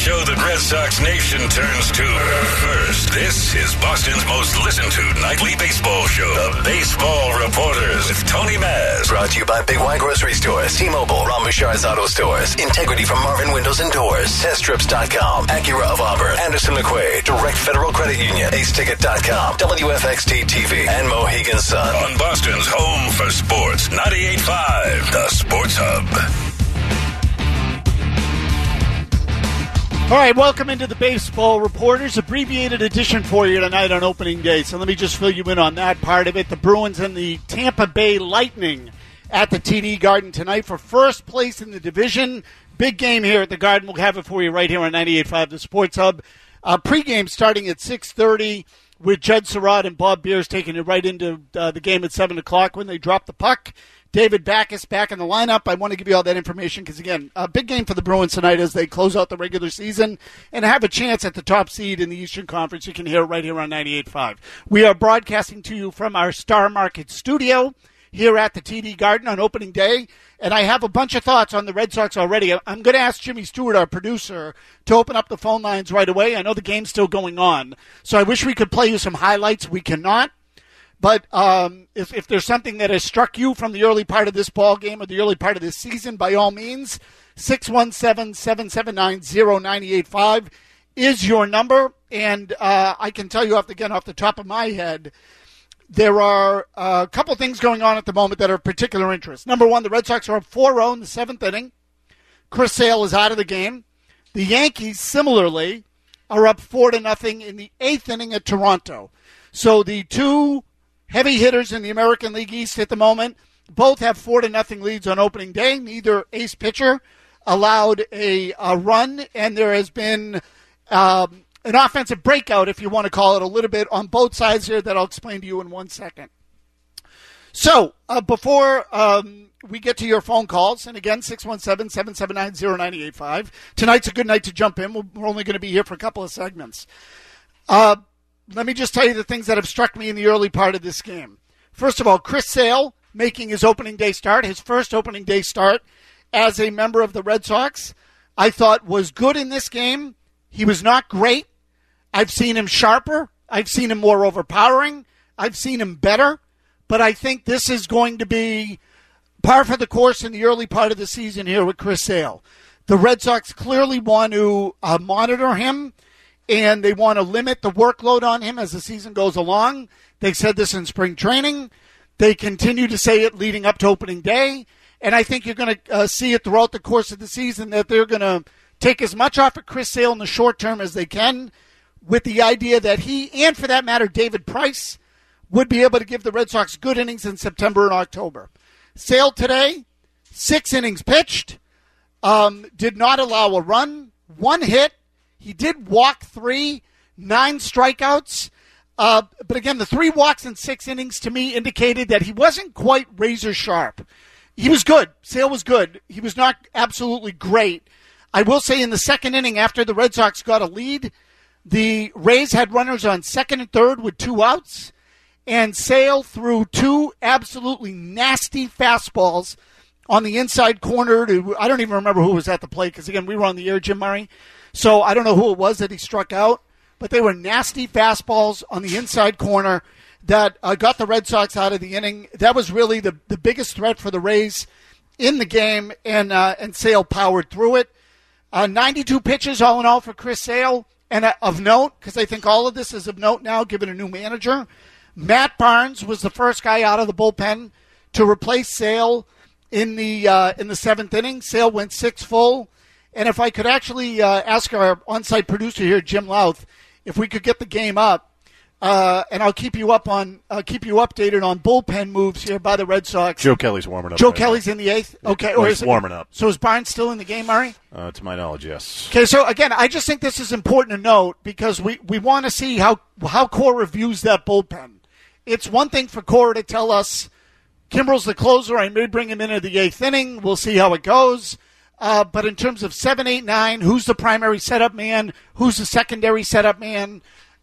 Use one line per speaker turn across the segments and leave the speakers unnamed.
show that Red Sox Nation turns to first. This is Boston's most listened to nightly baseball show, The Baseball Reporters with Tony Maz.
Brought to you by Big Y Grocery Stores, T-Mobile, Ron Bouchard's Auto Stores, Integrity from Marvin Windows and Doors, TestTrips.com, Acura of Auburn, Anderson McQuaid, Direct Federal Credit Union, AceTicket.com, WFXT TV, and Mohegan Sun.
On Boston's home for sports, 98.5, The Sports Hub.
All right, welcome into the Baseball Reporters, abbreviated edition for you tonight on opening day. So let me just fill you in on that part of it. The Bruins and the Tampa Bay Lightning at the TD Garden tonight for first place in the division. Big game here at the Garden. We'll have it for you right here on 98.5 The Sports Hub. Pregame starting at 6:30 with Judd Surratt and Bob Beers taking it right into the game at 7 o'clock when they drop the puck. David Backus back in the lineup. I want to give you all that information because, again, a big game for the Bruins tonight as they close out the regular season and have a chance at the top seed in the Eastern Conference. You can hear it right here on 98.5. We are broadcasting to you from our Star Market studio here at the TD Garden on opening day, and I have a bunch of thoughts on the Red Sox already. I'm going to ask Jimmy Stewart, our producer, to open up the phone lines right away. I know the game's still going on, so I wish we could play you some highlights. We cannot. But if there's something that has struck you from the early part of this ball game or the early part of this season, by all means, 617-779-0985 is your number. And I can tell you off the top of my head, there are a couple things going on at the moment that are of particular interest. Number one, the Red Sox are up 4-0 in the seventh inning. Chris Sale is out of the game. The Yankees, similarly, are up 4-0 in the eighth inning at Toronto. So the two heavy hitters in the American League East at the moment both have 4-0 leads on opening day. Neither ace pitcher allowed a run, and there has been an offensive breakout, if you want to call it, a little bit on both sides here that I'll explain to you in 1 second. So before we get to your phone calls, and again, 617-779-0985, tonight's a good night to jump in. We're only going to be here for a couple of segments. Let me just tell you the things that have struck me in the early part of this game. First of all, Chris Sale making his opening day start, his first opening day start as a member of the Red Sox, I thought was good in this game. He was not great. I've seen him sharper. I've seen him more overpowering. I've seen him better. But I think this is going to be par for the course in the early part of the season here with Chris Sale. The Red Sox clearly want to monitor him, and they want to limit the workload on him as the season goes along. They said this in spring training. They continue to say it leading up to opening day. And I think you're going to see it throughout the course of the season that they're going to take as much off of Chris Sale in the short term as they can, with the idea that he, and for that matter, David Price, would be able to give the Red Sox good innings in September and October. Sale today, 6 innings pitched, did not allow a run, 1 hit. He did walk 3, 9 strikeouts. But again, the 3 walks in 6 innings to me indicated that he wasn't quite razor sharp. He was good. Sale was good. He was not absolutely great. I will say in the second inning, after the Red Sox got a lead, the Rays had runners on second and third with 2 outs, and Sale threw 2 absolutely nasty fastballs on the inside corner to, I don't even remember who was at the plate because, again, we were on the air, Jim Murray. So I don't know who it was that he struck out, but they were nasty fastballs on the inside corner that got the Red Sox out of the inning. That was really the biggest threat for the Rays in the game, and Sale powered through it. 92 pitches all in all for Chris Sale. And of note, because I think all of this is of note now, given a new manager, Matt Barnes was the first guy out of the bullpen to replace Sale in the seventh inning. Sale went 6 full. And if I could actually ask our on-site producer here, Jim Louth, if we could get the game up, and I'll keep you updated on bullpen moves here by the Red Sox.
Joe Kelly's warming up.
Joe Kelly's in the 8th? Okay.
Or he's warming up.
So is Barnes still in the game, Murray?
To my knowledge, yes.
Okay, so again, I just think this is important to note because we want to see how Cora views that bullpen. It's one thing for Cora to tell us, Kimbrel's the closer, I may bring him into the 8th inning, we'll see how it goes. But in terms of 7, 8, 9, who's the primary setup man? Who's the secondary setup man?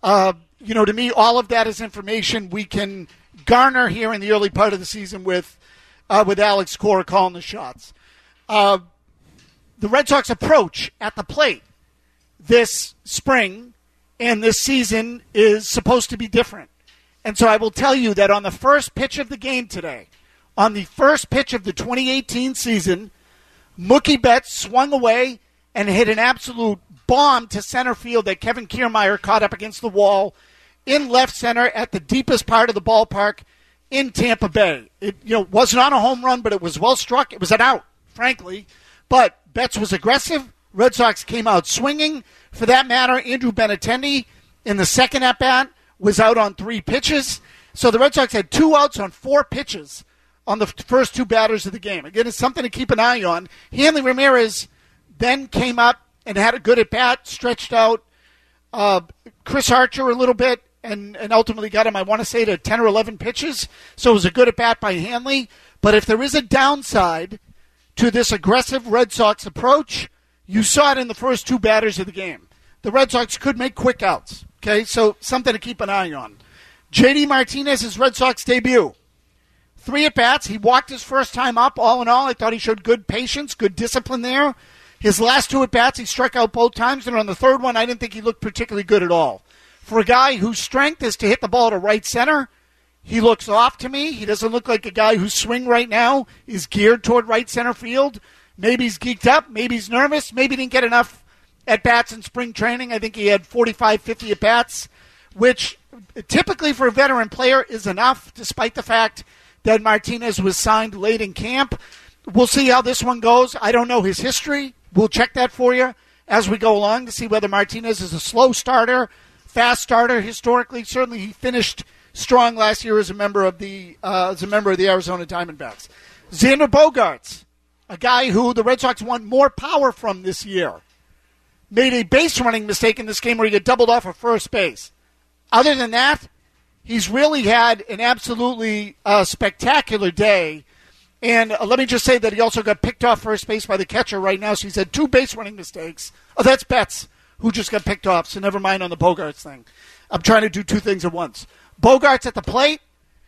To me, all of that is information we can garner here in the early part of the season with Alex Cora calling the shots. The Red Sox approach at the plate this spring and this season is supposed to be different. And so I will tell you that on the first pitch of the game today, on the first pitch of the 2018 season, Mookie Betts swung away and hit an absolute bomb to center field that Kevin Kiermaier caught up against the wall in left center at the deepest part of the ballpark in Tampa Bay. It wasn't on a home run, but it was well struck. It was an out, frankly. But Betts was aggressive. Red Sox came out swinging. For that matter, Andrew Benintendi in the second at-bat was out on 3 pitches. So the Red Sox had 2 outs on 4 pitches on the first 2 batters of the game. Again, it's something to keep an eye on. Hanley Ramirez then came up and had a good at-bat, stretched out Chris Archer a little bit, and ultimately got him, I want to say, to 10 or 11 pitches. So it was a good at-bat by Hanley. But if there is a downside to this aggressive Red Sox approach, you saw it in the first 2 batters of the game. The Red Sox could make quick outs. Okay, so something to keep an eye on. J.D. Martinez's Red Sox debut. 3 at-bats. He walked his first time up. All in all, I thought he showed good patience, good discipline there. His last 2 at-bats, he struck out both times, and on the third one, I didn't think he looked particularly good at all. For a guy whose strength is to hit the ball to right center, he looks off to me. He doesn't look like a guy whose swing right now is geared toward right center field. Maybe he's geeked up. Maybe he's nervous. Maybe he didn't get enough at-bats in spring training. I think he had 45, 50 at-bats, which typically for a veteran player is enough, despite the fact that Martinez was signed late in camp. We'll see how this one goes. I don't know his history. We'll check that for you as we go along to see whether Martinez is a slow starter, fast starter. Historically, certainly he finished strong last year as a member of the Arizona Diamondbacks. Xander Bogaerts, a guy who the Red Sox want more power from this year, made a base running mistake in this game where he got doubled off of first base. Other than that, he's really had an absolutely spectacular day. And let me just say that he also got picked off first base by the catcher right now, so he's had 2 base running mistakes. Oh, that's Betts, who just got picked off, so never mind on the Bogaerts thing. I'm trying to do 2 things at once. Bogaerts at the plate.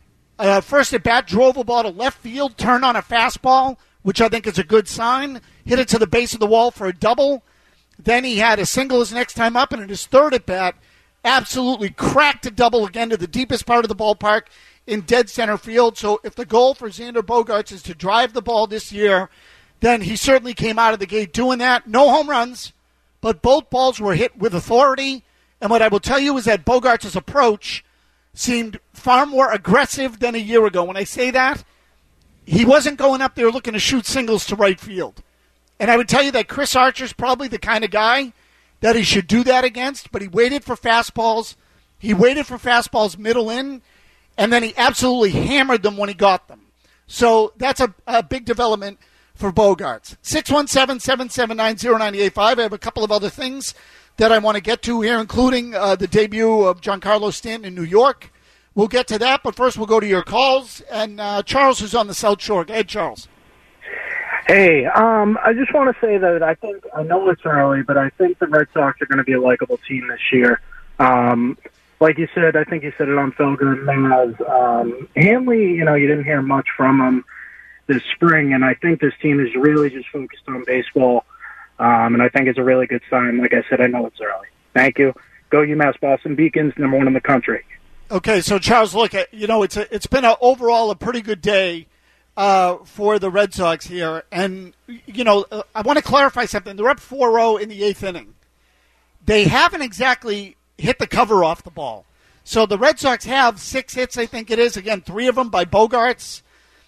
First at bat, drove a ball to left field, turned on a fastball, which I think is a good sign. Hit it to the base of the wall for a double. Then he had a single his next time up, and in his third at bat, absolutely cracked a double again to the deepest part of the ballpark in dead center field. So if the goal for Xander Bogaerts is to drive the ball this year, then he certainly came out of the gate doing that. No home runs, but both balls were hit with authority. And what I will tell you is that Bogaerts' approach seemed far more aggressive than a year ago. When I say that, he wasn't going up there looking to shoot singles to right field. And I would tell you that Chris Archer's probably the kind of guy that he should do that against, but he waited for fastballs. He waited for fastballs middle in, and then he absolutely hammered them when he got them. So that's a big development for Bogaerts. 617-779-0985. I have a couple of other things that I want to get to here, including the debut of Giancarlo Stanton in New York. We'll get to that, but first we'll go to your calls. And Charles is on the South Shore. Go ahead, Charles.
Hey, I just want to say that I know it's early, but I think the Red Sox are going to be a likable team this year. Like you said, I think you said it on Felger and Maz. Hanley, you didn't hear much from him this spring, and I think this team is really just focused on baseball, and I think it's a really good sign. Like I said, I know it's early. Thank you. Go UMass Boston Beacons, number 1 in the country.
Okay, so Charles, look, it's been overall a pretty good day for the Red Sox here, and I want to clarify something. They're up 4-0 in the 8th inning. They haven't exactly hit the cover off the ball. So the Red Sox have 6 hits, I think it is. Again, 3 of them by Bogaerts.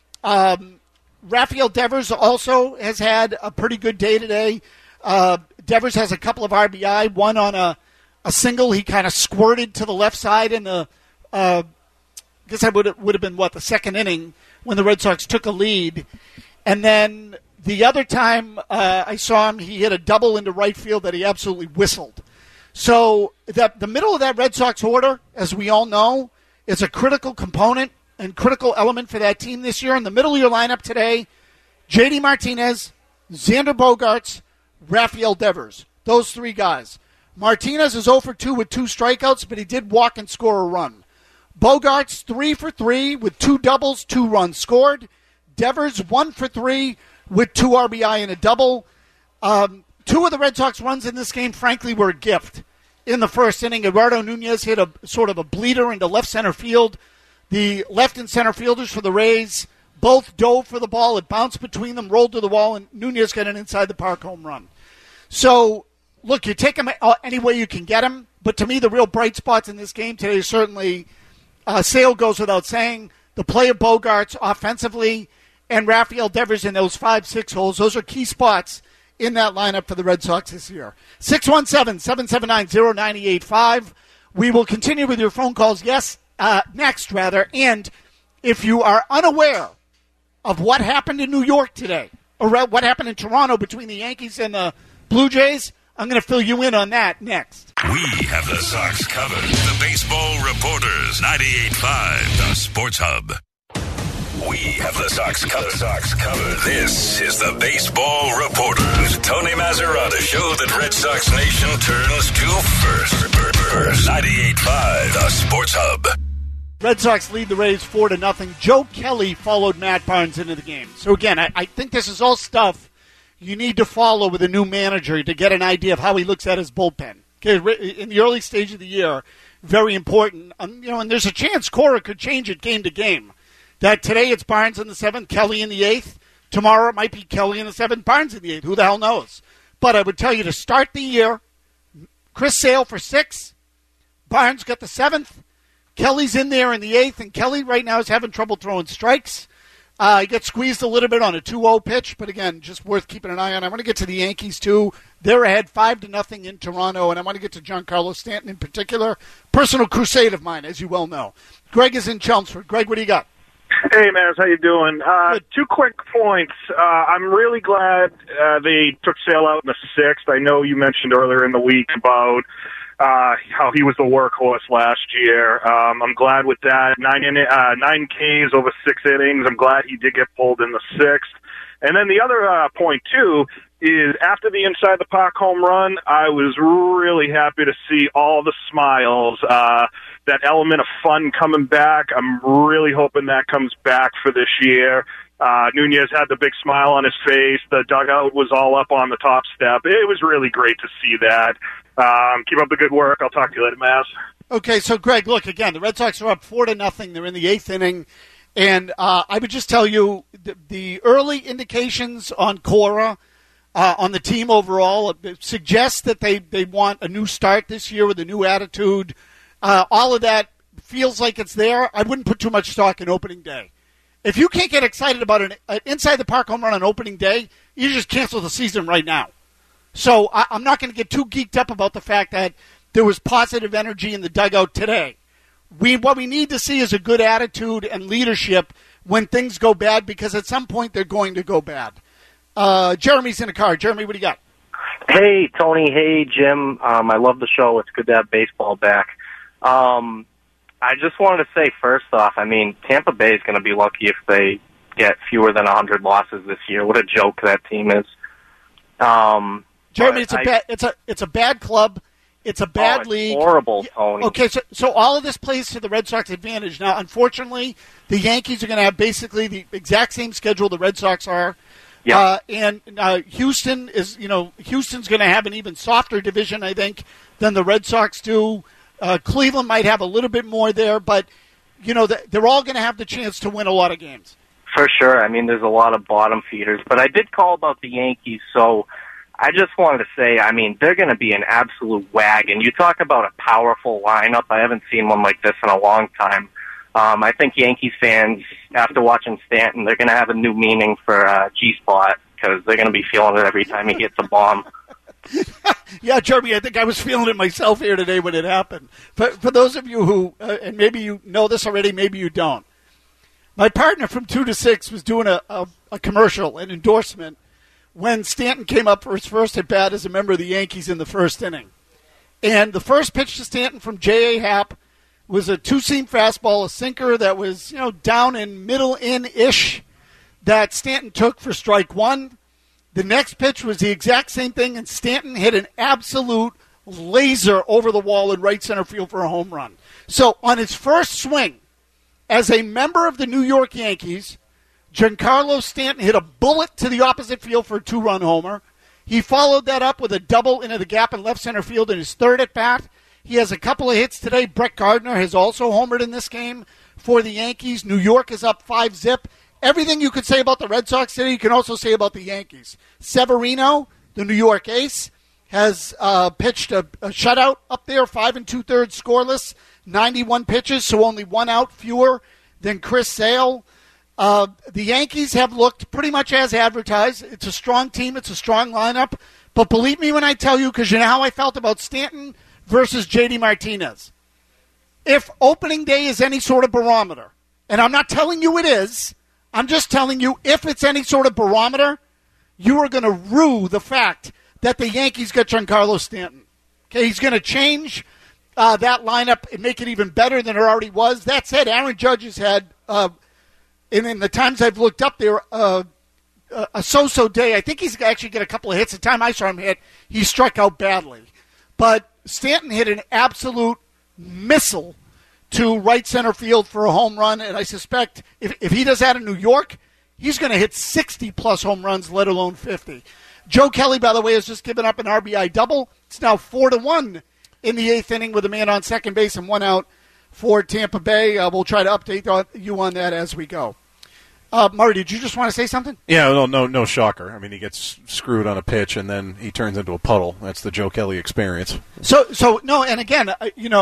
Rafael Devers also has had a pretty good day today. Devers has a couple of RBI, one on a single. He kind of squirted to the left side in the I guess that would have been, the second inning when the Red Sox took a lead. And then the other time I saw him, he hit a double into right field that he absolutely whistled. So the middle of that Red Sox order, as we all know, is a critical component and critical element for that team this year. In the middle of your lineup today, J.D. Martinez, Xander Bogaerts, Rafael Devers. Those 3 guys. Martinez is 0 for 2 with 2 strikeouts, but he did walk and score a run. Bogaerts 3 for 3 with 2 doubles, 2 runs scored. Devers 1 for 3 with 2 RBI and a double. 2 Two of the Red Sox runs in this game, frankly, were a gift. In the first inning, Eduardo Nunez hit a sort of a bleeder into left center field. The left and center fielders for the Rays both dove for the ball. It bounced between them, rolled to the wall, and Nunez got an inside-the-park home run. So, look, you take him any way you can get him, but to me, the real bright spots in this game today certainly Sale goes without saying. The play of Bogaerts offensively and Rafael Devers in those 5-6 holes, those are key spots in that lineup for the Red Sox this year. 617-779-0985. We will continue with your phone calls, next. And if you are unaware of what happened in New York today, or what happened in Toronto between the Yankees and the Blue Jays, I'm going to fill you in on that next.
We have the Sox covered. The Baseball Reporters, 98.5, the Sports Hub. We have the Sox covered. This is the Baseball Reporters. Tony Mazzarata show that Red Sox Nation turns to first. 98.5, the Sports Hub.
Red Sox lead the Rays 4-0. Joe Kelly followed Matt Barnes into the game. So again, I think this is all stuff you need to follow with a new manager to get an idea of how he looks at his bullpen. Okay, in the early stage of the year, very important. And there's a chance Cora could change it game to game. That today it's Barnes in the 7th, Kelly in the 8th. Tomorrow it might be Kelly in the 7th, Barnes in the 8th. Who the hell knows? But I would tell you to start the year, Chris Sale for 6. Barnes got the 7th. Kelly's in there in the 8th, and Kelly right now is having trouble throwing strikes. He gets squeezed a little bit on a 2-0 pitch, but again, just worth keeping an eye on. I want to get to the Yankees, too. They're ahead 5-0 in Toronto, and I want to get to Giancarlo Stanton in particular. Personal crusade of mine, as you well know. Greg is in Chelmsford. Greg, what do you got?
Hey, Maz, how you doing? 2 quick points. I'm really glad they took Sale out in the 6th. I know you mentioned earlier in the week about how he was the workhorse last year. I'm glad with that. 9 Ks over 6 innings. I'm glad he did get pulled in the 6th. And then the other point, too, is after the inside-the-park home run, I was really happy to see all the smiles, that element of fun coming back. I'm really hoping that comes back for this year. Nunez had the big smile on his face. The dugout was all up on the top step. It was really great to see that. Keep up the good work. I'll talk to you later, Maz.
Okay, so Greg, look, again, the Red Sox are up 4-0. They're in the 8th inning. And I would just tell you the early indications on Cora, on the team overall, suggest that they want a new start this year with a new attitude. All of that feels like it's there. I wouldn't put too much stock in opening day. If you can't get excited about an inside-the-park home run on opening day, you just cancel the season right now. So I'm not going to get too geeked up about the fact that there was positive energy in the dugout today. What we need to see is a good attitude and leadership when things go bad, because at some point they're going to go bad. Jeremy's in the car. Jeremy, what do you got?
Hey, Tony. Hey, Jim. I love the show. It's good to have baseball back. I just wanted to say, first off, Tampa Bay is going to be lucky if they get fewer than 100 losses this year. What a joke that team is.
Jeremy, it's a bad club. It's a bad league.
Horrible, Tony.
Okay, so all of this plays to the Red Sox advantage. Now, unfortunately, the Yankees are going to have basically the exact same schedule the Red Sox are.
Yeah.
And Houston's going to have an even softer division, I think, than the Red Sox do. Cleveland might have a little bit more there, but they're all going to have the chance to win a lot of games.
For sure. There's a lot of bottom feeders, but I did call about the Yankees, so I just wanted to say, they're going to be an absolute wagon. You talk about a powerful lineup. I haven't seen one like this in a long time. I think Yankees fans, after watching Stanton, they're going to have a new meaning for G-Spot, because they're going to be feeling it every time he hits a bomb.
Yeah, Jeremy, I think I was feeling it myself here today when it happened. For those of you who, and maybe you know this already, maybe you don't, my partner from 2 to 6 was doing a commercial, an endorsement, when Stanton came up for his first at-bat as a member of the Yankees in the first inning. And the first pitch to Stanton from J.A. Happ was a 2-seam fastball, a sinker that was, down in middle in-ish, that Stanton took for strike 1. The next pitch was the exact same thing, and Stanton hit an absolute laser over the wall in right center field for a home run. So on his first swing, as a member of the New York Yankees, Giancarlo Stanton hit a bullet to the opposite field for a 2-run homer. He followed that up with a double into the gap in left center field in his third at bat. He has a couple of hits today. Brett Gardner has also homered in this game for the Yankees. New York is up 5-0. Everything you could say about the Red Sox today, you can also say about the Yankees. Severino, the New York ace, has pitched a shutout up there, 5 2/3 scoreless, 91 pitches, so only one out fewer than Chris Sale. The Yankees have looked pretty much as advertised. It's a strong team. It's a strong lineup. But believe me when I tell you, because you know how I felt about Stanton versus J.D. Martinez. If opening day is any sort of barometer, and I'm not telling you it is, I'm just telling you if it's any sort of barometer, you are going to rue the fact that the Yankees got Giancarlo Stanton. Okay, he's going to change that lineup and make it even better than it already was. That said, Aaron Judge has had, and in the times I've looked up there, a so-so day. I think he's actually got a couple of hits. The time I saw him hit, he struck out badly. But Stanton hit an absolute missile to right center field for a home run, and I suspect if he does that in New York, he's going to hit 60-plus home runs, let alone 50. Joe Kelly, by the way, has just given up an RBI double. It's now 4-1 in the eighth inning with a man on second base and one out for Tampa Bay. We'll try to update you on that as we go. Murray, did you just want to say something?
Yeah, no shocker. I mean, he gets screwed on a pitch, and then he turns into a puddle. That's the Joe Kelly experience.
So no, and again,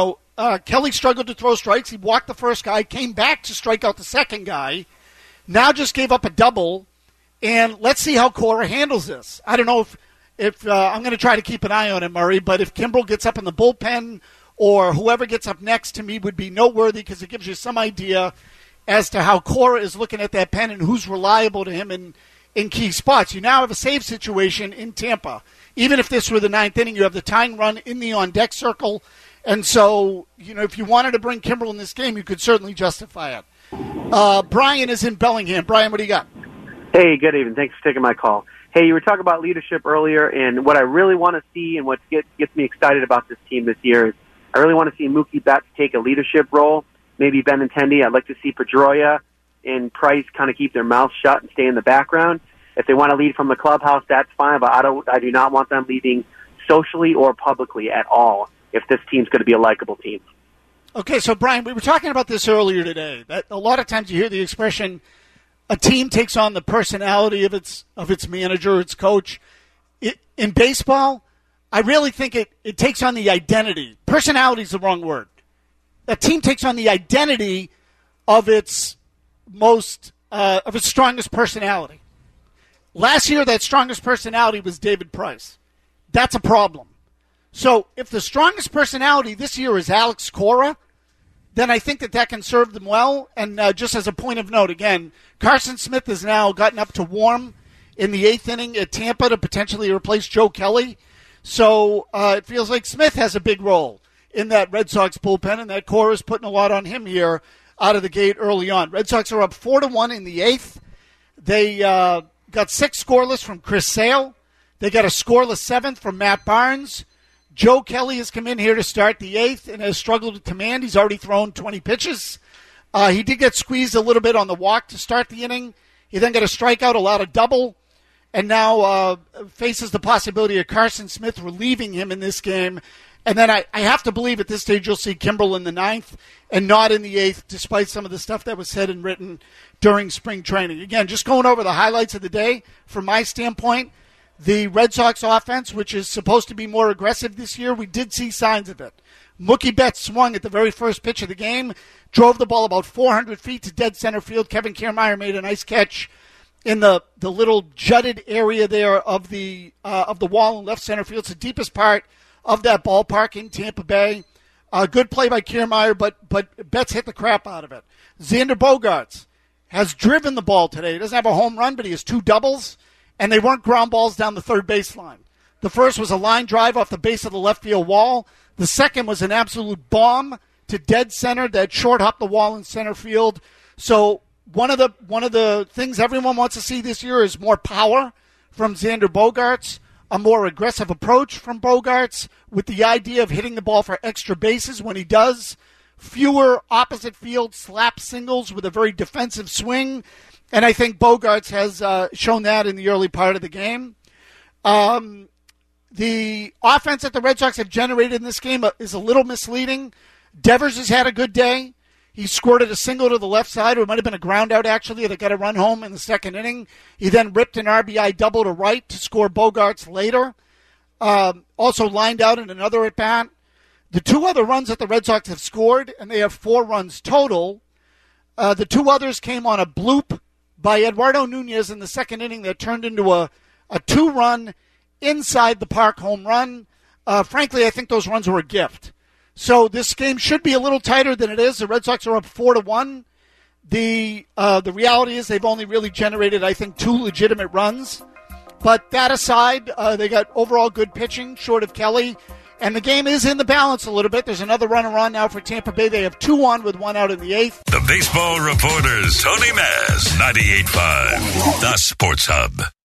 Kelly struggled to throw strikes. He walked the first guy, came back to strike out the second guy, now just gave up a double, and let's see how Cora handles this. I don't know if I'm going to try to keep an eye on him, Murray, but if Kimbrel gets up in the bullpen or whoever gets up next to me would be noteworthy because it gives you some idea as to how Cora is looking at that pen and who's reliable to him in key spots. You now have a save situation in Tampa. Even if this were the ninth inning, you have the tying run in the on-deck circle. And so, if you wanted to bring Kimbrel in this game, you could certainly justify it. Brian is in Bellingham. Brian, what do you got?
Hey, good evening. Thanks for taking my call. Hey, you were talking about leadership earlier, and what I really want to see and what gets me excited about this team this year is I really want to see Mookie Betts take a leadership role. Maybe Benintendi. I'd like to see Pedroia and Price kind of keep their mouths shut and stay in the background. If they want to lead from the clubhouse, that's fine, but I do not want them leading socially or publicly at all if this team's going to be a likable team.
Okay, so Brian, we were talking about this earlier today, that a lot of times you hear the expression, a team takes on the personality of its manager, its coach. In baseball, I really think it takes on the identity. Personality is the wrong word. A team takes on the identity of its strongest personality. Last year, that strongest personality was David Price. That's a problem. So if the strongest personality this year is Alex Cora, then I think that can serve them well. And just as a point of note, again, Carson Smith has now gotten up to warm in the eighth inning at Tampa to potentially replace Joe Kelly. So it feels like Smith has a big role in that Red Sox bullpen, and that Cora is putting a lot on him here out of the gate early on. Red Sox are up 4-1 in the eighth. They got 6 scoreless from Chris Sale. They got a scoreless seventh from Matt Barnes. Joe Kelly has come in here to start the eighth and has struggled with command. He's already thrown 20 pitches. He did get squeezed a little bit on the walk to start the inning. He then got a strikeout, allowed a double, and now faces the possibility of Carson Smith relieving him in this game. And then I have to believe at this stage you'll see Kimbrel in the ninth and not in the eighth, despite some of the stuff that was said and written during spring training. Again, just going over the highlights of the day, from my standpoint, the Red Sox offense, which is supposed to be more aggressive this year, we did see signs of it. Mookie Betts swung at the very first pitch of the game, drove the ball about 400 feet to dead center field. Kevin Kiermaier made a nice catch in the little jutted area there of the wall in left center field. It's the deepest part of that ballpark in Tampa Bay. Good play by Kiermaier, but Betts hit the crap out of it. Xander Bogaerts has driven the ball today. He doesn't have a home run, but he has 2 doubles, and they weren't ground balls down the third baseline. The first was a line drive off the base of the left field wall. The second was an absolute bomb to dead center that short hopped the wall in center field. So one of the things everyone wants to see this year is more power from Xander Bogaerts, a more aggressive approach from Bogaerts with the idea of hitting the ball for extra bases when he does, fewer opposite field slap singles with a very defensive swing, and I think Bogaerts has shown that in the early part of the game. The offense that the Red Sox have generated in this game is a little misleading. Devers has had a good day. He squirted a single to the left side, or it might have been a ground out, actually, that got a run home in the second inning. He then ripped an RBI double to right to score Bogaerts later. Also lined out in another at-bat. The two other runs that the Red Sox have scored, and they have 4 runs total, the two others came on a bloop by Eduardo Nunez in the second inning that turned into a 2-run inside the park home run. Frankly, I think those runs were a gift. So this game should be a little tighter than it is. The Red Sox are up 4-1. The reality is they've only really generated, I think, 2 legitimate runs. But that aside, they got overall good pitching, short of Kelly. And the game is in the balance a little bit. There's another runner on now for Tampa Bay. They have 2 on with 1 out in the 8th.
The Baseball Reporters, Tony Maz, 98.5, The Sports Hub.